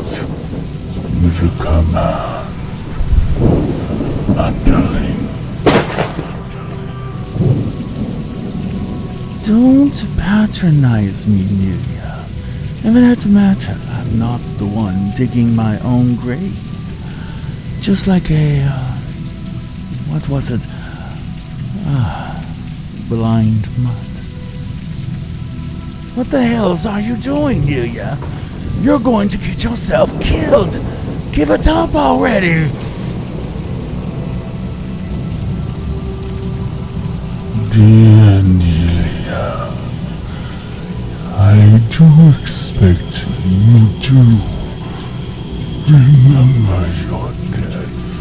is a command, not telling. Don't patronize me, Nuya. If that matter, I'm not the one digging my own grave. Just like what was it? Blind mutt. What the hells are you doing, Nuya? You're going to get yourself killed. Give it up already. Dear Nelia, I do expect you to remember your debts.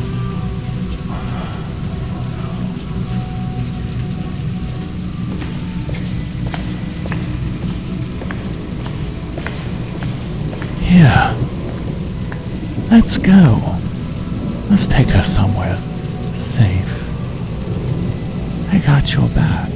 Here. Let's go. Let's take her somewhere safe. I got your back.